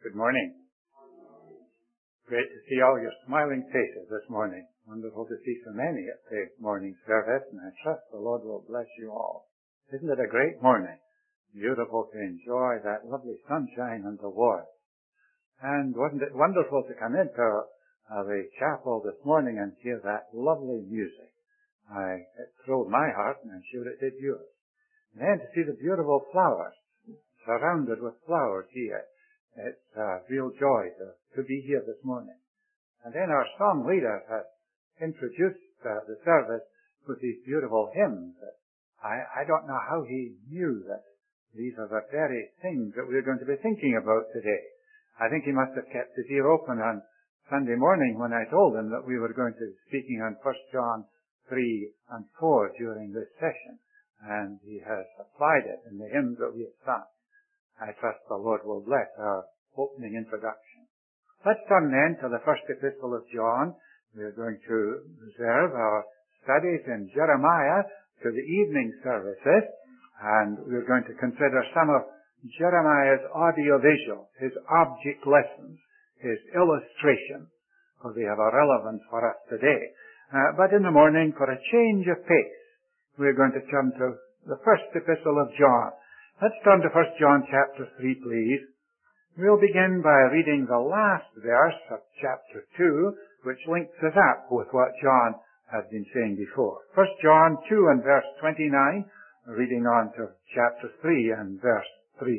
Good morning. Great to see all your smiling faces this morning. Wonderful to see so many at the morning service, and I trust the Lord will bless you all. Isn't it a great morning? Beautiful to enjoy that lovely sunshine and the warmth. And wasn't it wonderful to come into the chapel this morning and hear that lovely music? It thrilled my heart, and I'm sure it did yours. And then to see the beautiful flowers, surrounded with flowers here. It's a real joy to be here this morning. And then our song leader has introduced the service with these beautiful hymns. I don't know how he knew that these are the very things that we're going to be thinking about today. I think he must have kept his ear open on Sunday morning when I told him that we were going to be speaking on 1 John 3 and 4 during this session. And he has applied it in the hymns that we have sung. I trust the Lord will bless our opening introduction. Let's turn then to the first epistle of John. We're going to reserve our studies in Jeremiah to the evening services, and we're going to consider some of Jeremiah's audiovisual, his object lessons, his illustrations, because they have a relevance for us today. But in the morning, for a change of pace, we're going to turn to the first epistle of John. Let's turn to 1 John chapter 3, please. We'll begin by reading the last verse of chapter 2, which links us up with what John has been saying before. 1 John 2 and verse 29, reading on to chapter 3 and verse 3.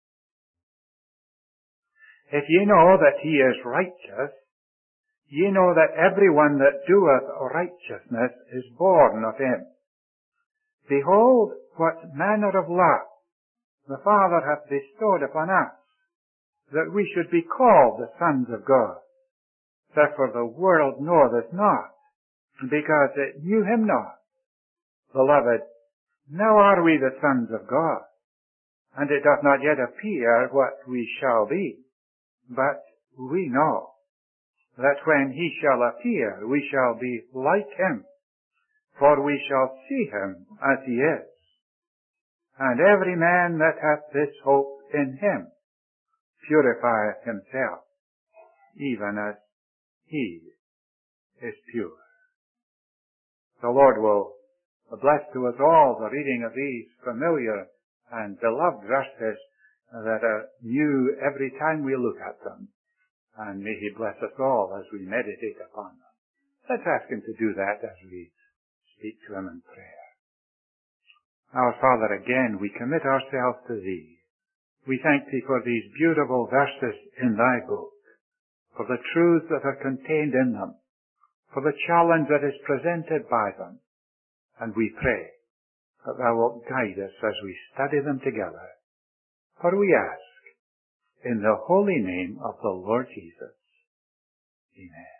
If ye know that he is righteous, ye know that every one that doeth righteousness is born of him. Behold, what manner of love the Father hath bestowed upon us, that we should be called the sons of God. Therefore the world knoweth not, because it knew him not. Beloved, now are we the sons of God, and it doth not yet appear what we shall be. But we know that when he shall appear, we shall be like him, for we shall see him as he is. And every man that hath this hope in him purifieth himself, even as he is pure. The Lord will bless to us all the reading of these familiar and beloved verses that are new every time we look at them. And may he bless us all as we meditate upon them. Let's ask him to do that as we speak to him in prayer. Our Father, again, we commit ourselves to Thee. We thank Thee for these beautiful verses in Thy book, for the truths that are contained in them, for the challenge that is presented by them. And we pray that Thou wilt guide us as we study them together. For we ask, in the holy name of the Lord Jesus. Amen.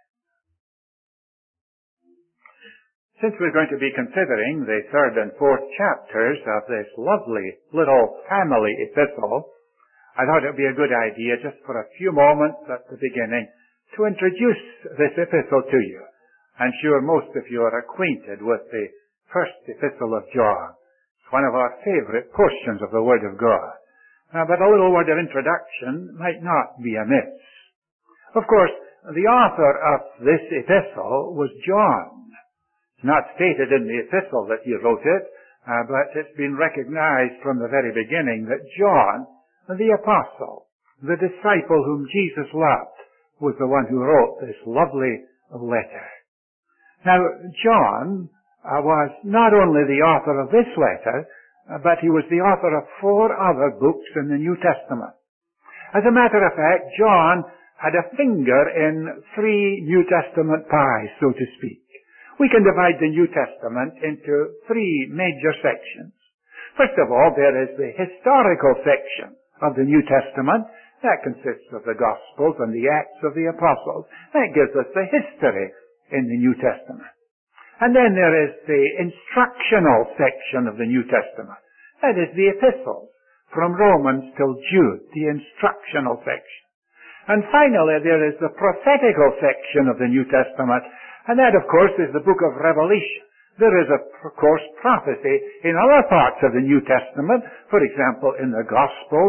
Since we're going to be considering the third and fourth chapters of this lovely little family epistle, I thought it would be a good idea just for a few moments at the beginning to introduce this epistle to you. I'm sure most of you are acquainted with the first epistle of John. It's one of our favorite portions of the Word of God. But a little word of introduction might not be amiss. Of course, the author of this epistle was John. It's not stated in the epistle that he wrote it, but it's been recognized from the very beginning that John, the apostle, the disciple whom Jesus loved, was the one who wrote this lovely letter. Now, John was not only the author of this letter, but he was the author of 4 other books in the New Testament. As a matter of fact, John had a finger in 3 New Testament pies, so to speak. We can divide the New Testament into 3 major sections. First of all, there is the historical section of the New Testament. That consists of the Gospels and the Acts of the Apostles. That gives us the history in the New Testament. And then there is the instructional section of the New Testament. That is the epistles, from Romans till Jude, the instructional section. And finally, there is the prophetical section of the New Testament, and that, of course, is the book of Revelation. There is, of course, prophecy in other parts of the New Testament, for example, in the Gospels,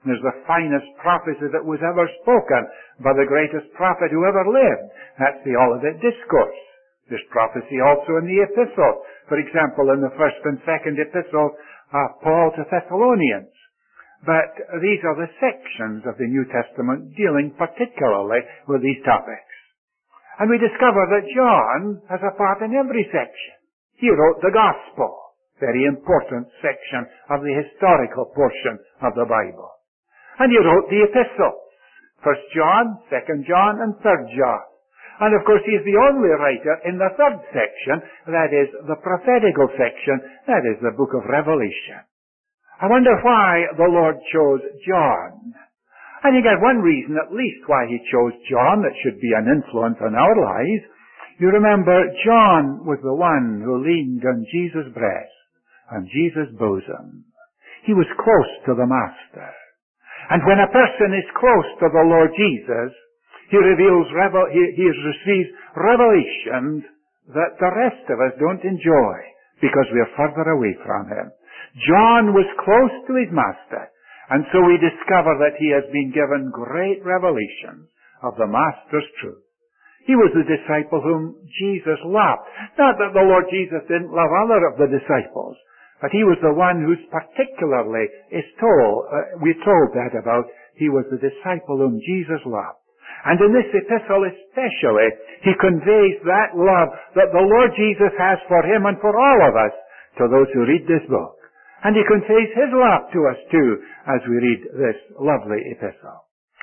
There's the finest prophecy that was ever spoken by the greatest prophet who ever lived. That's the Olivet Discourse. There's prophecy also in the epistles. For example, in the first and second epistles of Paul to Thessalonians. But these are the sections of the New Testament dealing particularly with these topics. And we discover that John has a part in every section. He wrote the Gospel, very important section of the historical portion of the Bible. And he wrote the epistles, 1 John, 2 John, and 3 John. And of course he's the only writer in the third section, that is the prophetical section, that is the book of Revelation. I wonder why the Lord chose John. I think there's one reason at least why he chose John that should be an influence on our lives. You remember, John was the one who leaned on Jesus' breast and Jesus' bosom. He was close to the Master. And when a person is close to the Lord Jesus, he receives revelations that the rest of us don't enjoy because we're further away from him. John was close to his Master, and so we discover that he has been given great revelations of the Master's truth. He was the disciple whom Jesus loved. Not that the Lord Jesus didn't love other of the disciples, but he was the one who's particularly we're told that about. He was the disciple whom Jesus loved. And in this epistle especially, he conveys that love that the Lord Jesus has for him and for all of us, to those who read this book. And he conveys his love to us too, as we read this lovely epistle.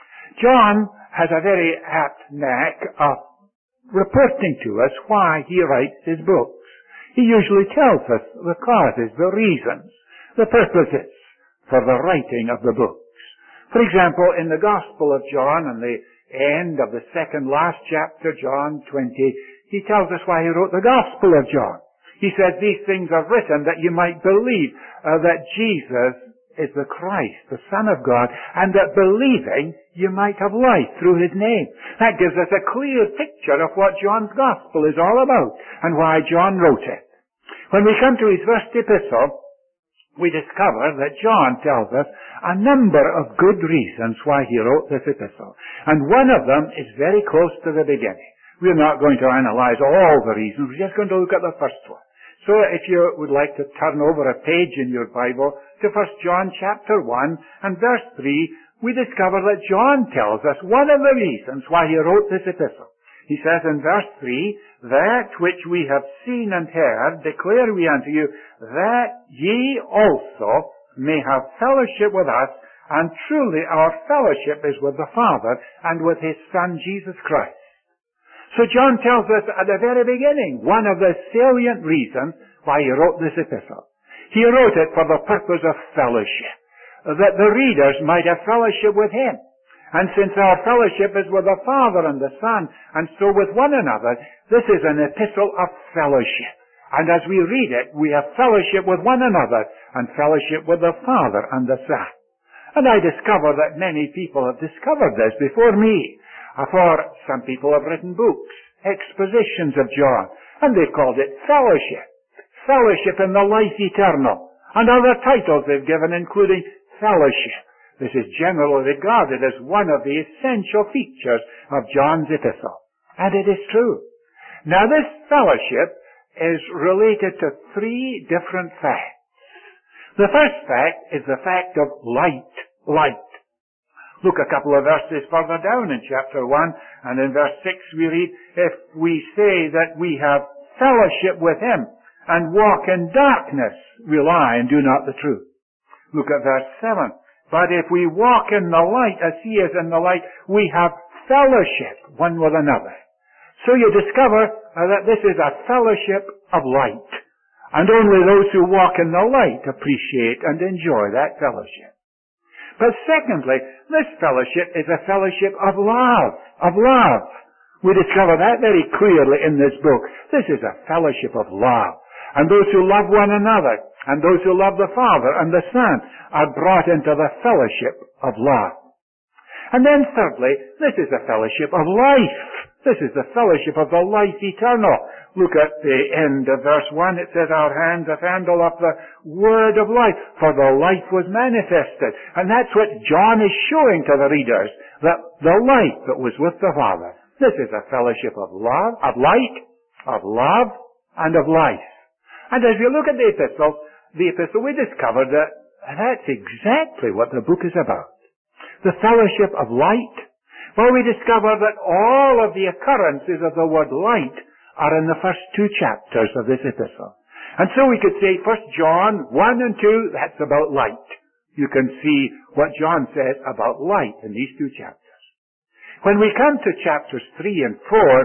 John has a very apt knack of reporting to us why he writes his books. He usually tells us the causes, the reasons, the purposes for the writing of the books. For example, in the Gospel of John, and the end of the second last chapter, John 20, he tells us why he wrote the Gospel of John. He says, these things are written that you might believe that Jesus is the Christ, the Son of God, and that believing you might have life through his name. That gives us a clear picture of what John's Gospel is all about and why John wrote it. When we come to his first epistle, we discover that John tells us a number of good reasons why he wrote this epistle. And one of them is very close to the beginning. We're not going to analyze all the reasons. We're just going to look at the first one. So if you would like to turn over a page in your Bible to 1 John chapter 1 and verse 3, we discover that John tells us one of the reasons why he wrote this epistle. He says in verse 3, that which we have seen and heard declare we unto you, that ye also may have fellowship with us, and truly our fellowship is with the Father and with his Son Jesus Christ. So John tells us at the very beginning one of the salient reasons why he wrote this epistle. He wrote it for the purpose of fellowship, that the readers might have fellowship with him. And since our fellowship is with the Father and the Son, and so with one another, this is an epistle of fellowship. And as we read it, we have fellowship with one another, and fellowship with the Father and the Son. And I discover that many people have discovered this before me. For some people have written books, expositions of John, and they've called it fellowship. Fellowship in the life eternal. And other titles they've given, including fellowship. This is generally regarded as one of the essential features of John's epistle. And it is true. Now this fellowship is related to three different facts. The first fact is the fact of light. Light. Look a couple of verses further down in chapter 1, and in verse 6 we read, if we say that we have fellowship with him and walk in darkness, we lie and do not the truth. Look at verse 7. But if we walk in the light as he is in the light, we have fellowship one with another. So you discover that this is a fellowship of light. And only those who walk in the light appreciate and enjoy that fellowship. But secondly, this fellowship is a fellowship of love. Of love. We discover that very clearly in this book. This is a fellowship of love. And those who love one another, and those who love the Father and the Son, are brought into the fellowship of love. And then thirdly, this is a fellowship of life. This is the fellowship of the life eternal. Look at the end of verse 1. It says, our hands have handled up the word of life, for the life was manifested. And that's what John is showing to the readers, that the life that was with the Father. This is a fellowship of love, of light, of love, and of life. And as we look at the epistle, we discover that that's exactly what the book is about. The fellowship of light. Well, we discover that all of the occurrences of the word light are in the first 2 chapters of this epistle. And so we could say 1 John 1 and 2, that's about light. You can see what John says about light in these 2 chapters. When we come to chapters 3 and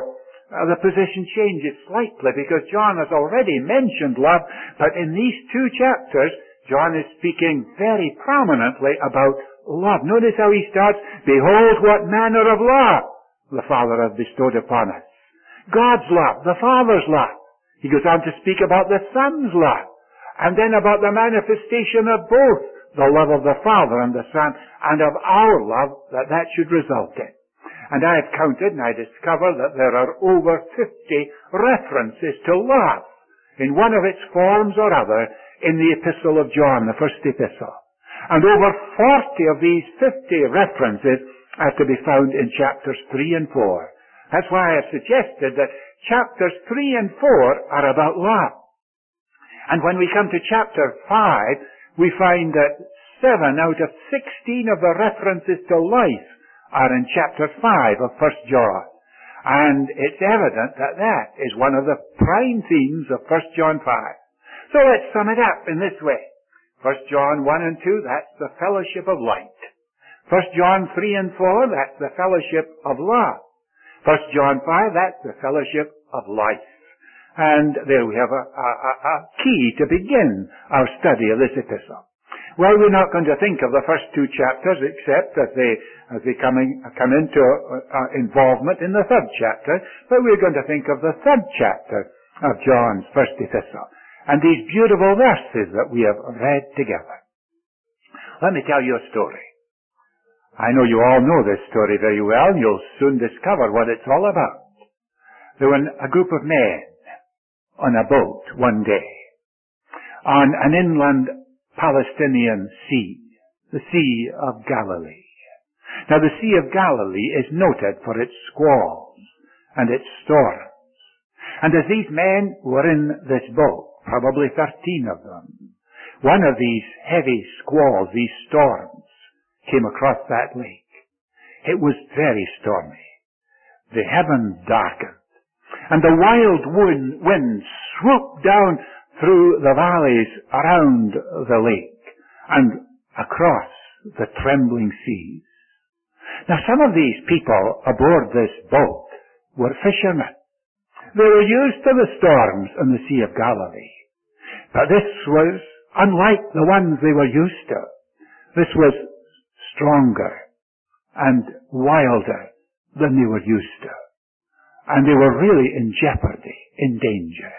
4, the position changes slightly because John has already mentioned love, but in these 2 chapters, John is speaking very prominently about love. Notice how he starts, behold what manner of love the Father has bestowed upon us. God's love, the Father's love. He goes on to speak about the Son's love, and then about the manifestation of both the love of the Father and the Son, and of our love that should result in. And I have counted and I discover that there are over 50 references to love in one of its forms or other in the epistle of John, the first epistle. And over 40 of these 50 references are to be found in chapters 3 and 4. That's why I have suggested that chapters 3 and 4 are about love. And when we come to chapter 5, we find that 7 out of 16 of the references to life are in chapter 5 of 1 John. And it's evident that that is one of the prime themes of 1 John 5. So let's sum it up in this way. 1 John 1 and 2, that's the fellowship of light. 1 John 3 and 4, that's the fellowship of love. 1 John 5, that's the fellowship of life. And there we have a key to begin our study of this epistle. Well, we're not going to think of the first 2 chapters except as they come into involvement in the 3rd chapter, but we're going to think of the 3rd chapter of John's first epistle and these beautiful verses that we have read together. Let me tell you a story. I know you all know this story very well, and you'll soon discover what it's all about. There were a group of men on a boat one day on an inland Palestinian sea, the Sea of Galilee. Now the Sea of Galilee is noted for its squalls and its storms. And as these men were in this boat, probably 13 of them, one of these heavy squalls, these storms, came across that lake. It was very stormy. The heavens darkened, and the wild wind swooped down through the valleys around the lake and across the trembling seas. Now some of these people aboard this boat were fishermen. They were used to the storms in the Sea of Galilee. But this was unlike the ones they were used to. This was stronger and wilder than they were used to. And they were really in jeopardy, in danger.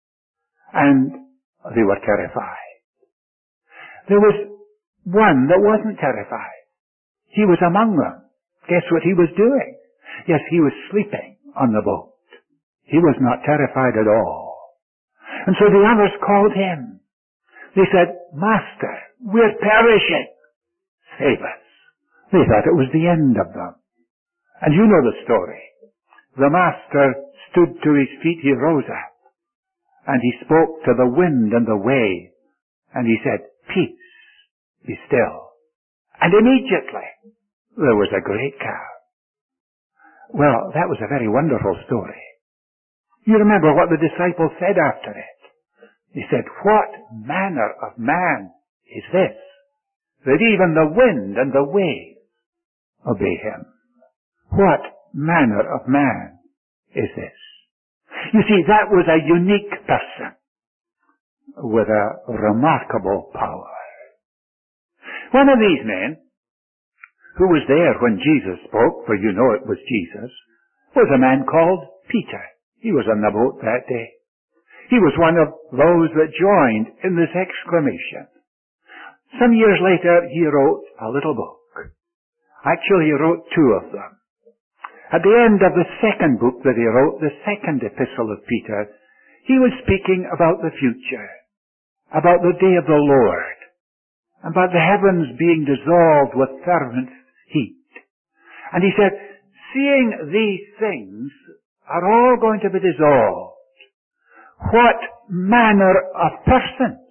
And they were terrified. There was one that wasn't terrified. He was among them. Guess what he was doing? Yes, he was sleeping on the boat. He was not terrified at all. And so the others called him. They said, Master, we're perishing. Save us. They thought it was the end of them. And you know the story. The Master stood to his feet, he rose up, and he spoke to the wind and the wave, and he said, Peace, be still. And immediately there was a great calm. Well, that was a very wonderful story. You remember what the disciples said after it. They said, what manner of man is this, that even the wind and the waves obey him? What manner of man is this? You see, that was a unique person with a remarkable power. One of these men, who was there when Jesus spoke, for you know it was Jesus, was a man called Peter. He was on the boat that day. He was one of those that joined in this exclamation. Some years later, he wrote a little book. Actually, he wrote 2 of them. At the end of the second book that he wrote, the second epistle of Peter, he was speaking about the future, about the day of the Lord, about the heavens being dissolved with fervent heat. And he said, seeing these things are all going to be dissolved, what manner of persons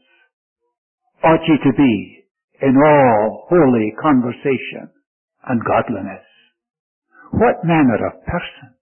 ought ye to be in all holy conversation and godliness? What manner of person?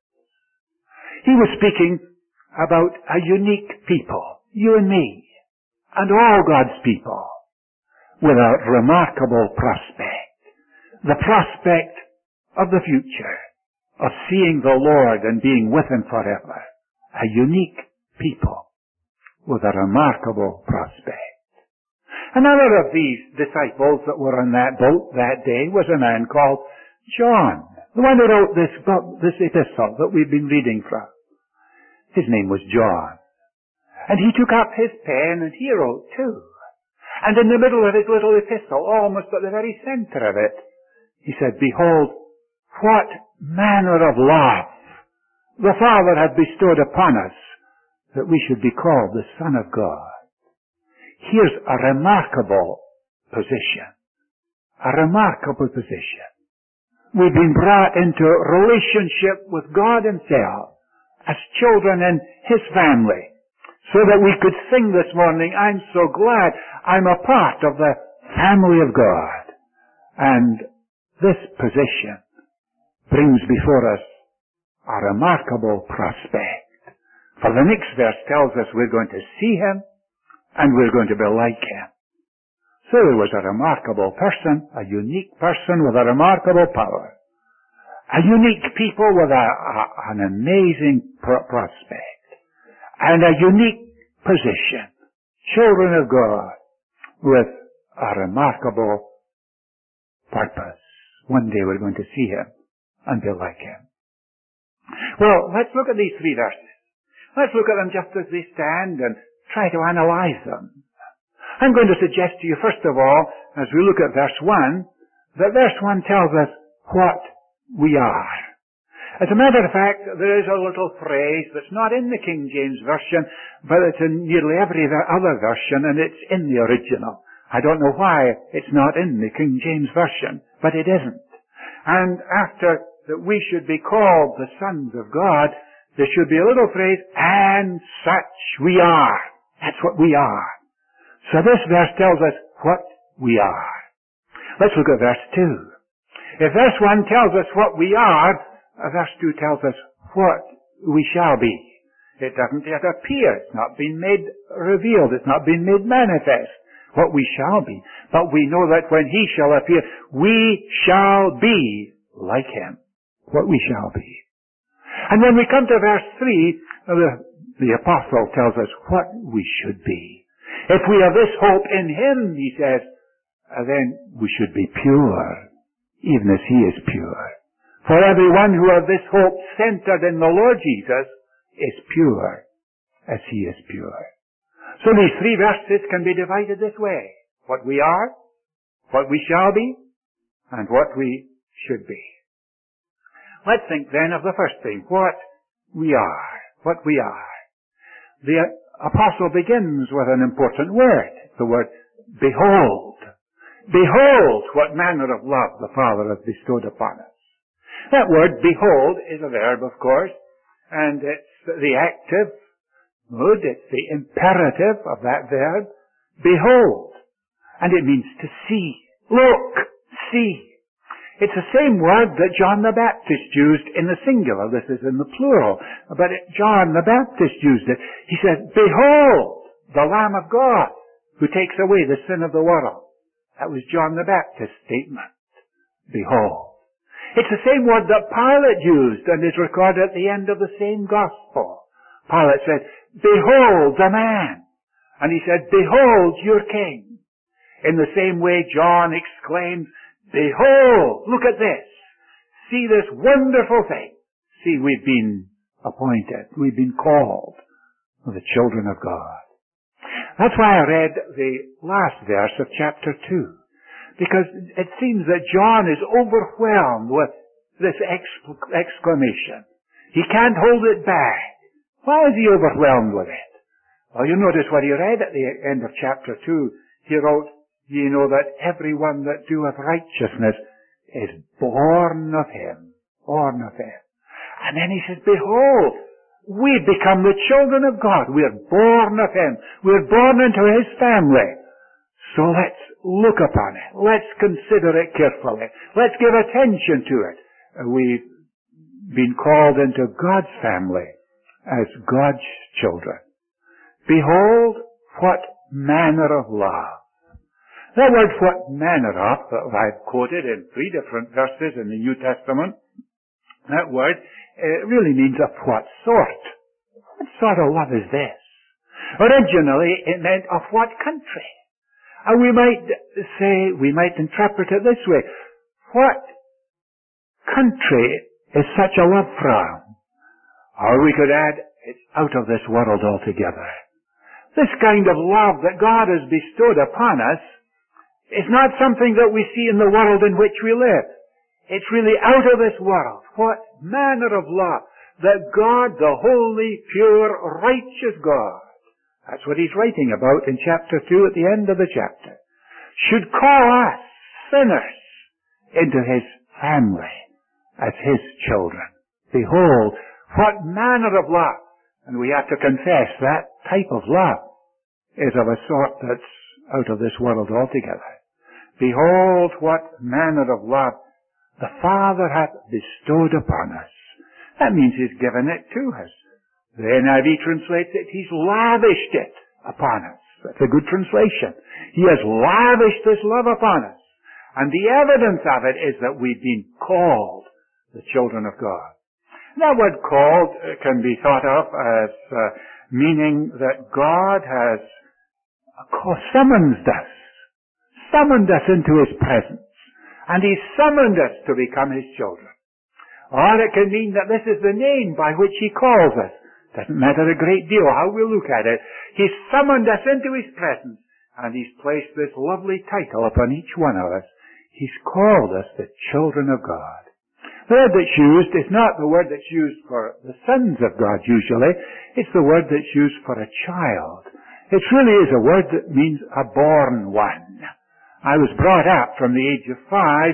He was speaking about a unique people, you and me, and all God's people, with a remarkable prospect. The prospect of the future, of seeing the Lord and being with Him forever. A unique people with a remarkable prospect. Another of these disciples that were on that boat that day was a man called John, the one who wrote this epistle that we've been reading from. His name was John. And he took up his pen and he wrote too. And in the middle of his little epistle, almost at the very center of it, he said, behold, what manner of love the Father had bestowed upon us, that we should be called the Son of God. Here's a remarkable position. A remarkable position. We've been brought into relationship with God Himself as children in His family, so that we could sing this morning, I'm so glad I'm a part of the family of God. And this position brings before us a remarkable prospect. For the next verse tells us we're going to see Him and we're going to be like Him. So there was a remarkable person, a unique person with a remarkable power. A unique people with an amazing prospect. And a unique position. Children of God with a remarkable purpose. One day we're going to see Him and be like Him. Well, let's look at these three verses. Let's look at them just as they stand and try to analyze them. I'm going to suggest to you, first of all, as we look at verse 1, that verse 1 tells us what we are. As a matter of fact, there is a little phrase that's not in the King James Version, but it's in nearly every other version, and it's in the original. I don't know why it's not in the King James Version, but it isn't. And after that we should be called the sons of God, there should be a little phrase, and such we are. That's what we are. So this verse tells us what we are. Let's look at verse 2. If verse 1 tells us what we are, verse 2 tells us what we shall be. It doesn't yet appear. It's not been made revealed. It's not been made manifest what we shall be. But we know that when He shall appear, we shall be like Him. What we shall be. And when we come to verse 3, the apostle tells us what we should be. If we have this hope in Him, he says, then we should be pure, even as He is pure. For everyone who has this hope centered in the Lord Jesus is pure, as He is pure. So these three verses can be divided this way. What we are, what we shall be, and what we should be. Let's think then of the first thing, what we are. What we are. The apostle begins with an important word, the word behold. Behold what manner of love the Father has bestowed upon us. That word behold is a verb, of course, and it's the active mood, it's the imperative of that verb, behold. And it means to see, look, see. It's the same word that John the Baptist used in the singular. This is in the plural. But John the Baptist used it. He said, behold, the Lamb of God who takes away the sin of the world. That was John the Baptist's statement. Behold. It's the same word that Pilate used and is recorded at the end of the same gospel. Pilate said, behold the man. And he said, behold your king. In the same way, John exclaimed, behold, look at this. See this wonderful thing. See, we've been appointed. We've been called the children of God. That's why I read the last verse of chapter 2. Because it seems that John is overwhelmed with this exclamation. He can't hold it back. Why is he overwhelmed with it? Well, you notice what he read at the end of chapter 2. He wrote, "Ye know that everyone that doeth righteousness is born of him." Born of him. And then he says, "Behold, we become the children of God. We're born of him. We're born into his family." So let's look upon it. Let's consider it carefully. Let's give attention to it. We've been called into God's family as God's children. Behold, what manner of love. That word, what manner of, that I've quoted in 3 different verses in the New Testament, that word really means of what sort. What sort of love is this? Originally, it meant of what country. And we might interpret it this way. What country is such a love from? Or we could add, it's out of this world altogether. This kind of love that God has bestowed upon us is not something that we see in the world in which we live. It's really out of this world. What manner of love that God, the holy, pure, righteous God, that's what he's writing about in chapter 2 at the end of the chapter, should call us, sinners, into his family as his children. Behold, what manner of love. And we have to confess that type of love is of a sort that's out of this world altogether. Behold, what manner of love the Father hath bestowed upon us. That means he's given it to us. The NIV translates it, he's lavished it upon us. That's a good translation. He has lavished this love upon us. And the evidence of it is that we've been called the children of God. That word called can be thought of as meaning that God has summoned us into his presence. And he summoned us to become his children. Or it can mean that this is the name by which he calls us. Doesn't matter a great deal how we look at it. He's summoned us into his presence, and he's placed this lovely title upon each one of us. He's called us the children of God. The word that's used is not the word that's used for the sons of God usually. It's the word that's used for a child. It really is a word that means a born one. I was brought up from the age of 5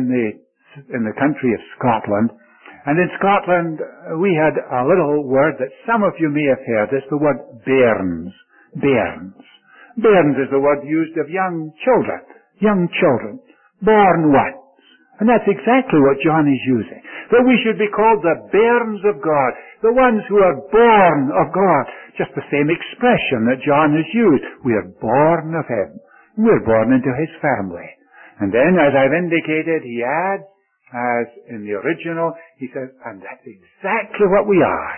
in the country of Scotland. And in Scotland, we had a little word that some of you may have heard. It's the word bairns. Bairns. Bairns is the word used of young children, born ones. And that's exactly what John is using. That we should be called the bairns of God, the ones who are born of God. Just the same expression that John has used. We are born of him. We're born into his family. And then, as I've indicated, he adds, as in the original, he says, and that's exactly what we are.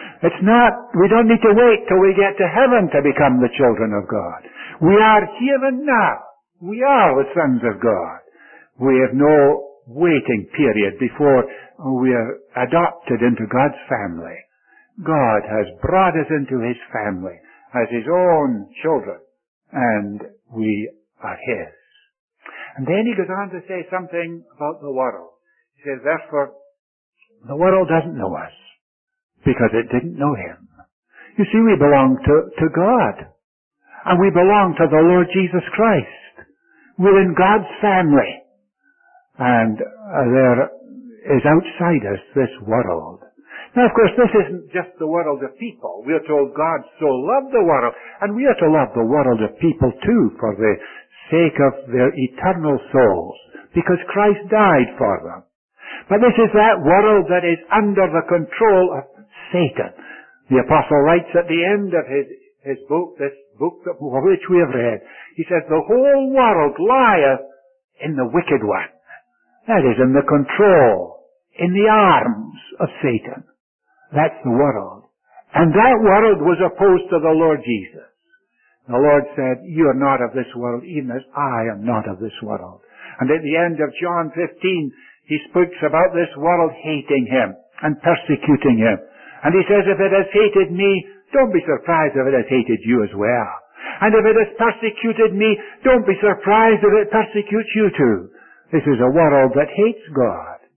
We don't need to wait till we get to heaven to become the children of God. We are here and now. We are the sons of God. We have no waiting period before we are adopted into God's family. God has brought us into his family as his own children, and we are his. And then he goes on to say something about the world. He says, therefore, the world doesn't know us because it didn't know him. You see, we belong to God. And we belong to the Lord Jesus Christ. We're in God's family. And there is outside us this world. Now, of course, this isn't just the world of people. We are told God so loved the world. And we are to love the world of people too for the sake of their eternal souls. Because Christ died for them. But this is that world that is under the control of Satan. The apostle writes at the end of his book, this book which we have read, he says, the whole world lieth in the wicked one. That is, in the control, in the arms of Satan. That's the world. And that world was opposed to the Lord Jesus. The Lord said, you are not of this world, even as I am not of this world. And at the end of John 15, he speaks about this world hating him and persecuting him. And he says, if it has hated me, don't be surprised if it has hated you as well. And if it has persecuted me, don't be surprised if it persecutes you too. This is a world that hates God.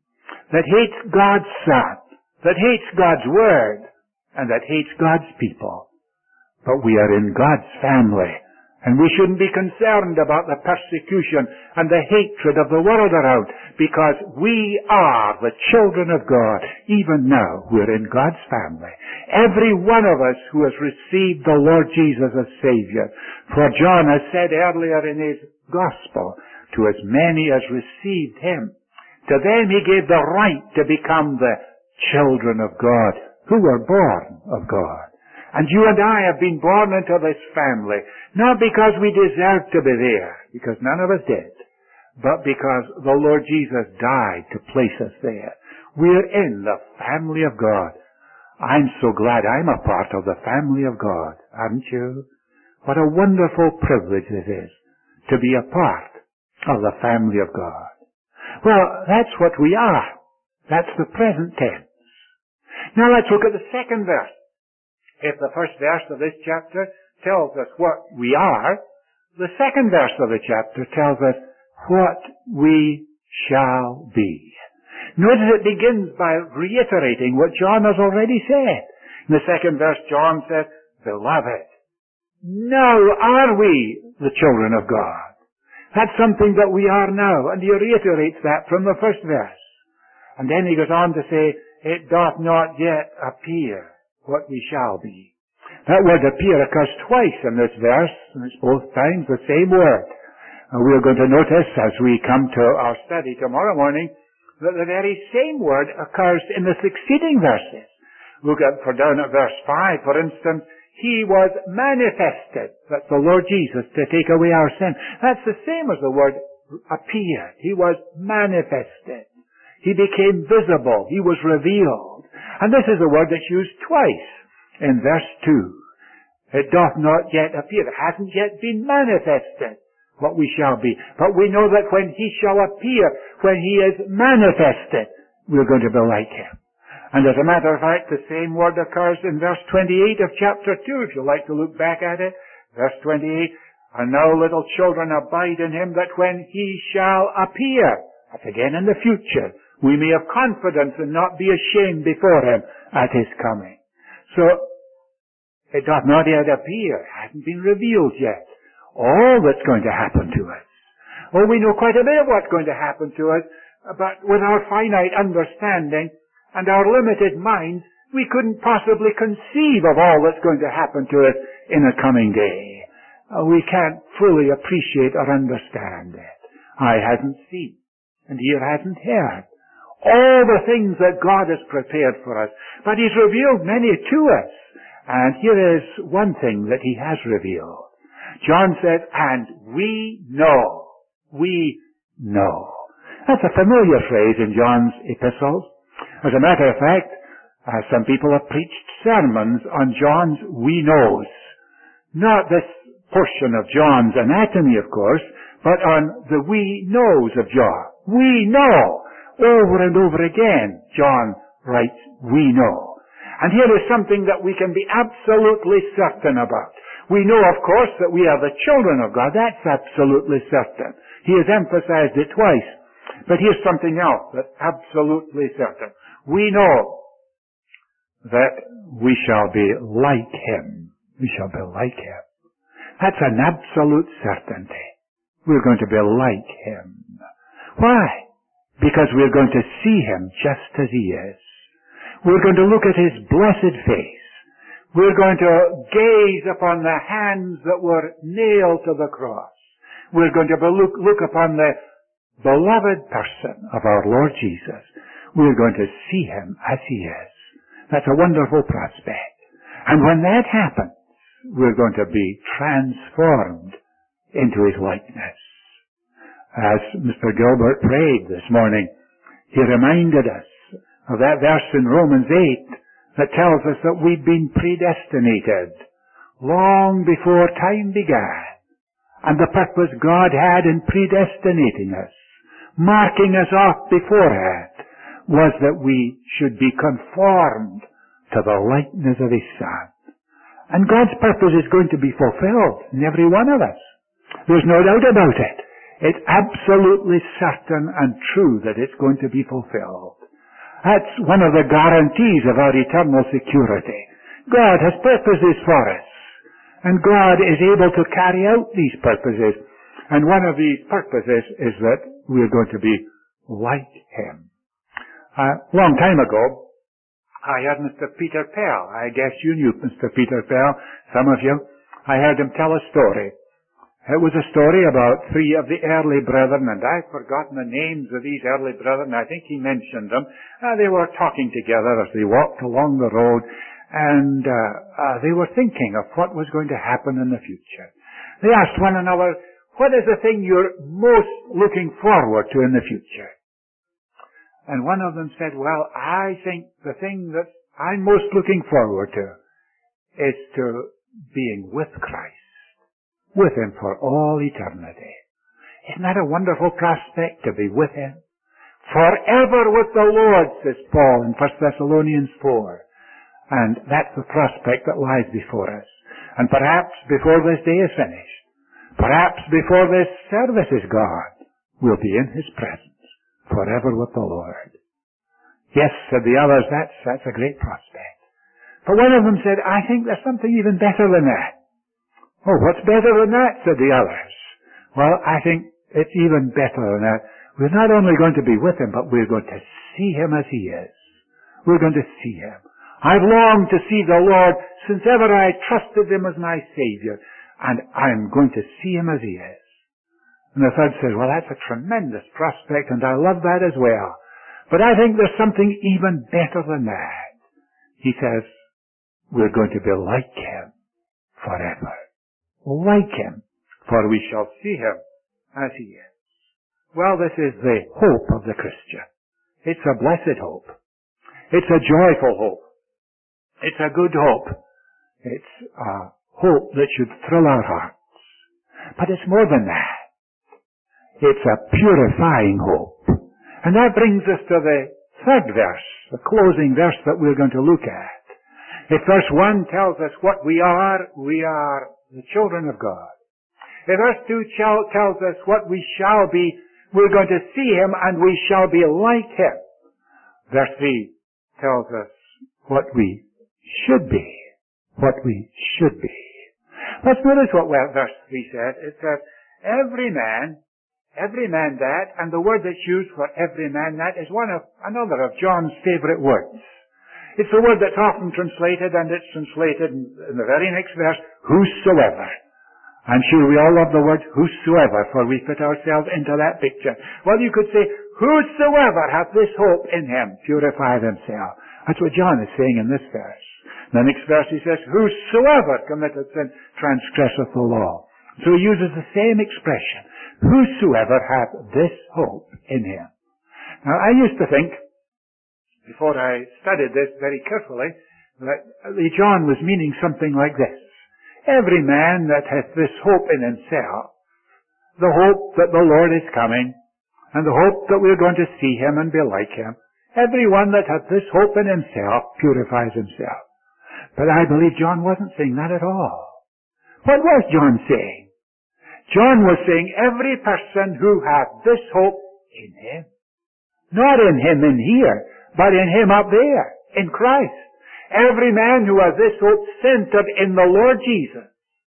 that hates God's Son, that hates God's Word, and that hates God's people. But we are in God's family, and we shouldn't be concerned about the persecution and the hatred of the world around, because we are the children of God. Even now, we're in God's family. Every one of us who has received the Lord Jesus as Savior. For John has said earlier in his Gospel, to as many as received Him, to them He gave the right to become the children of God, who were born of God. And you and I have been born into this family, not because we deserved to be there, because none of us did, but because the Lord Jesus died to place us there. We're in the family of God. I'm so glad I'm a part of the family of God, aren't you? What a wonderful privilege it is to be a part of the family of God. Well, that's what we are. That's the present tense. Now let's look at the second verse. If the first verse of this chapter tells us what we are, the second verse of the chapter tells us what we shall be. Notice it begins by reiterating what John has already said. In the second verse, John says, Beloved, now are we the children of God. That's something that we are now, and he reiterates that from the first verse. And then he goes on to say, It doth not yet appear what we shall be. That word appear occurs twice in this verse, and it's both times the same word. And we're going to notice as we come to our study tomorrow morning that the very same word occurs in the succeeding verses. Look at, for down at verse 5, for instance, He was manifested. That's the Lord Jesus to take away our sin. That's the same as the word appeared. He was manifested. He became visible. He was revealed. And this is a word that's used twice in verse 2. It doth not yet appear. It hasn't yet been manifested what we shall be. But we know that when He shall appear, when He is manifested, we're going to be like Him. And as a matter of fact, the same word occurs in verse 28 of chapter 2, if you like to look back at it. Verse 28, And now little children abide in Him, that when He shall appear, that's again in the future, we may have confidence and not be ashamed before Him at His coming. So, it doth not yet appear, hasn't been revealed yet, all that's going to happen to us. Oh, we know quite a bit of what's going to happen to us, but with our finite understanding and our limited minds, we couldn't possibly conceive of all that's going to happen to us in a coming day. We can't fully appreciate or understand it. Eye hasn't seen, and ear hasn't heard all the things that God has prepared for us. But He's revealed many to us. And here is one thing that He has revealed. John says, and we know. We know. That's a familiar phrase in John's epistles. As a matter of fact, some people have preached sermons on John's we knows. Not this portion of John's anatomy, of course, but on the we knows of John. We know. Over and over again, John writes, we know. And here is something that we can be absolutely certain about. We know, of course, that we are the children of God. That's absolutely certain. He has emphasized it twice. But here's something else that's absolutely certain. We know that we shall be like Him. We shall be like Him. That's an absolute certainty. We're going to be like Him. Why? Because we're going to see Him just as He is. We're going to look at His blessed face. We're going to gaze upon the hands that were nailed to the cross. We're going to look upon the beloved person of our Lord Jesus. We're going to see Him as He is. That's a wonderful prospect. And when that happens, we're going to be transformed into His likeness. As Mr. Gilbert prayed this morning, he reminded us of that verse in Romans 8 that tells us that we've been predestinated long before time began. And the purpose God had in predestinating us, marking us off beforehand, was that we should be conformed to the likeness of His Son. And God's purpose is going to be fulfilled in every one of us. There's no doubt about it. It's absolutely certain and true that it's going to be fulfilled. That's one of the guarantees of our eternal security. God has purposes for us, and God is able to carry out these purposes. And one of these purposes is that we're going to be like Him. A long time ago, I heard Mr. Peter Pell. I guess you knew Mr. Peter Pell, some of you. I heard him tell a story. It was a story about three of the early brethren, and I've forgotten the names of these early brethren. I think he mentioned them. They were talking together as they walked along the road, and they were thinking of what was going to happen in the future. They asked one another, what is the thing you're most looking forward to in the future? And one of them said, well, I think the thing that I'm most looking forward to is to being with Christ, with Him for all eternity. Isn't that a wonderful prospect, to be with Him? Forever with the Lord, says Paul in 1 Thessalonians 4. And that's the prospect that lies before us. And perhaps before this day is finished, perhaps before this service is gone, we'll be in His presence forever with the Lord. Yes, said the others, that's a great prospect. But one of them said, I think there's something even better than that. Oh, what's better than that? Said the others. Well, I think it's even better than that. We're not only going to be with Him, but we're going to see Him as He is. We're going to see Him. I've longed to see the Lord since ever I trusted Him as my Savior, and I'm going to see Him as He is. And the third says, well, that's a tremendous prospect, and I love that as well. But I think there's something even better than that. He says, we're going to be like Him forever. Like Him, for we shall see Him as He is. Well, this is the hope of the Christian. It's a blessed hope. It's a joyful hope. It's a good hope. It's a hope that should thrill our hearts. But it's more than that. It's a purifying hope. And that brings us to the third verse, the closing verse that we're going to look at. If verse 1 tells us what we are the children of God. If verse 2 tells us what we shall be, we're going to see Him and we shall be like Him. Verse 3 tells us what we should be. What we should be. Let's notice what verse 3 says. It says, every man that, and the word that's used for every man that is another of John's favorite words. It's a word that's often translated, and it's translated in the very next verse, whosoever. I'm sure we all love the word whosoever, for we fit ourselves into that picture. Well, you could say, whosoever hath this hope in Him, purify himself. That's what John is saying in this verse. In the next verse he says, whosoever committeth sin transgresseth the law. So he uses the same expression. Whosoever hath this hope in Him. Now, I used to think, before I studied this very carefully, that John was meaning something like this. Every man that hath this hope in himself, the hope that the Lord is coming, and the hope that we're going to see Him and be like Him, everyone that hath this hope in himself purifies himself. But I believe John wasn't saying that at all. What was John saying? John was saying every person who hath this hope in Him. Not in Him in here, but in Him up there, in Christ. Every man who has this hope centered in the Lord Jesus.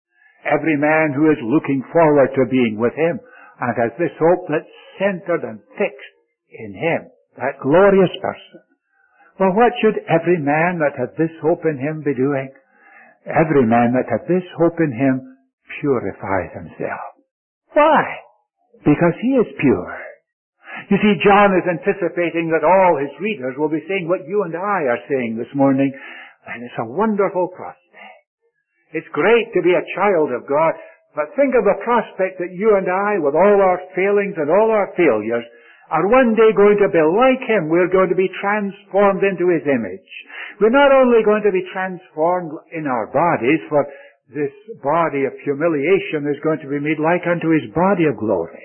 Every man who is looking forward to being with Him and has this hope that's centered and fixed in Him. That glorious person. Well, what should every man that hath this hope in Him be doing? Every man that hath this hope in Him purifies himself. Why? Because he is pure. You see, John is anticipating that all his readers will be saying what you and I are saying this morning, and it's a wonderful prospect. It's great to be a child of God, but think of the prospect that you and I, with all our failings and all our failures, are one day going to be like Him. We're going to be transformed into His image. We're not only going to be transformed in our bodies, for this body of humiliation is going to be made like unto His body of glory.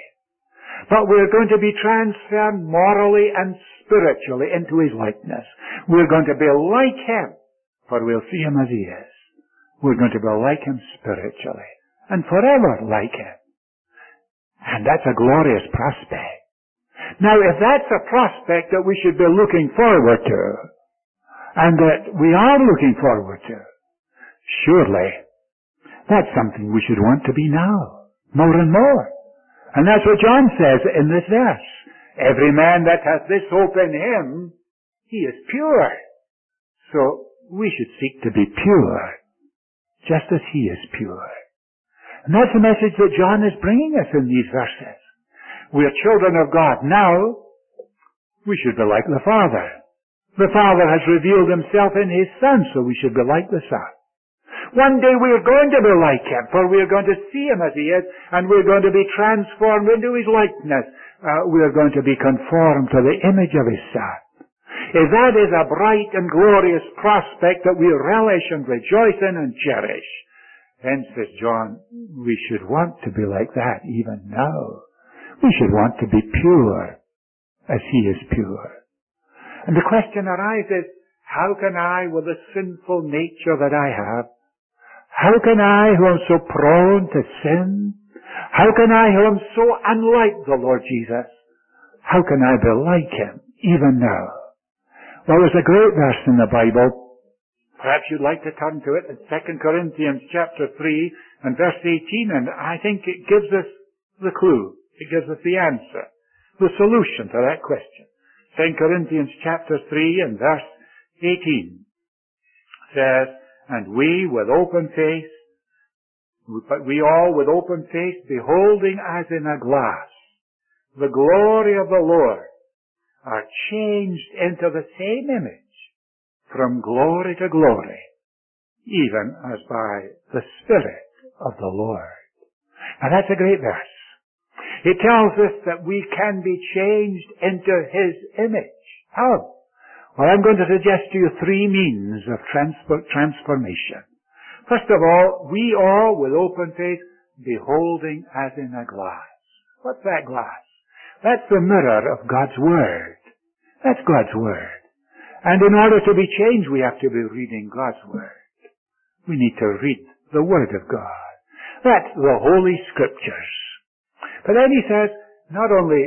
But we're going to be transformed morally and spiritually into His likeness. We're going to be like Him, for we'll see Him as He is. We're going to be like Him spiritually, and forever like Him. And that's a glorious prospect. Now, if that's a prospect that we should be looking forward to, and that we are looking forward to, surely that's something we should want to be now, more and more. And that's what John says in this verse. Every man that hath this hope in him, he is pure. So we should seek to be pure, just as he is pure. And that's the message that John is bringing us in these verses. We are children of God now. We should be like the Father. The Father has revealed himself in his Son, so we should be like the Son. One day we are going to be like him, for we are going to see him as he is, and we are going to be transformed into his likeness. We are going to be conformed to the image of his Son. If that is a bright and glorious prospect that we relish and rejoice in and cherish, then, says John, we should want to be like that even now. We should want to be pure as he is pure. And the question arises, how can I, with the sinful nature that I have, how can I, who am so prone to sin, how can I, who am so unlike the Lord Jesus, how can I be like him even now? Well, there's a great verse in the Bible. Perhaps you'd like to turn to it in 2 Corinthians chapter 3 and verse 18, and I think it gives us the clue. It gives us the answer, the solution to that question. 2 Corinthians chapter 3 and verse 18 says, and we with open face, but we all with open face, beholding as in a glass the glory of the Lord, are changed into the same image from glory to glory, even as by the Spirit of the Lord. And that's a great verse. It tells us that we can be changed into his image. How? Well, I'm going to suggest to you three means of transformation. First of all, we all, with open face, beholding as in a glass. What's that glass? That's the mirror of God's Word. That's God's Word. And in order to be changed, we have to be reading God's Word. We need to read the Word of God. That's the Holy Scriptures. But then he says, not only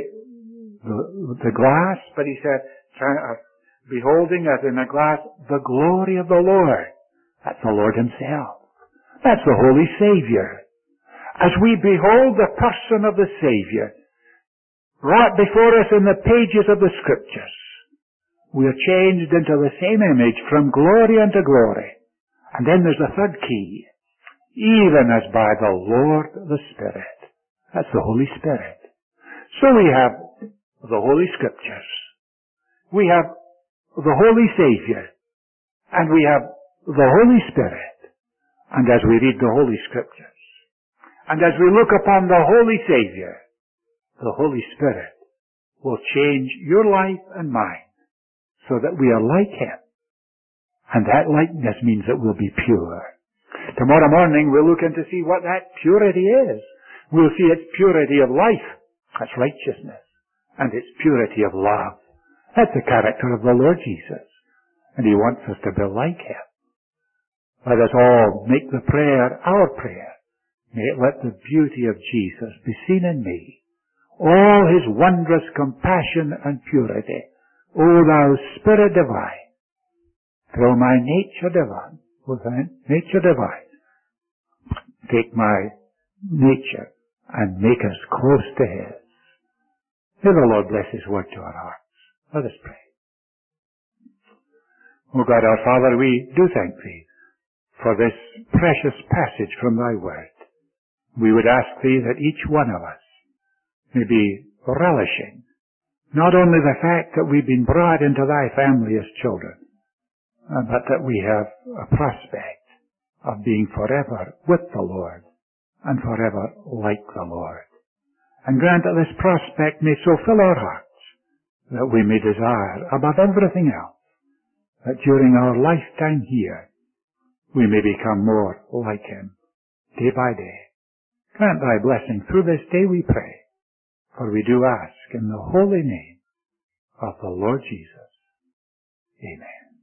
the glass, but he said, beholding as in a glass the glory of the Lord. That's the Lord himself. That's the Holy Savior. As we behold the person of the Savior, right before us in the pages of the Scriptures, we are changed into the same image from glory unto glory. And then there's a third key. Even as by the Lord the Spirit. That's the Holy Spirit. So we have the Holy Scriptures. We have the Holy Savior. And we have the Holy Spirit. And as we read the Holy Scriptures, and as we look upon the Holy Savior, the Holy Spirit will change your life and mine so that we are like him. And that likeness means that we'll be pure. Tomorrow morning we'll look in to see what that purity is. We'll see its purity of life. That's righteousness. And its purity of love. That's the character of the Lord Jesus. And he wants us to be like him. Let us all make the prayer our prayer. May it let the beauty of Jesus be seen in me. All his wondrous compassion and purity. O thou Spirit divine, through my nature divine, take my nature and make us close to his. May the Lord bless his word to our hearts. Let us pray. O God our Father, we do thank thee for this precious passage from thy word. We would ask thee that each one of us may be relishing not only the fact that we've been brought into thy family as children, but that we have a prospect of being forever with the Lord and forever like the Lord. And grant that this prospect may so fill our hearts that we may desire above everything else that during our lifetime here we may become more like him day by day. Grant thy blessing through this day, we pray, for we do ask in the holy name of the Lord Jesus. Amen.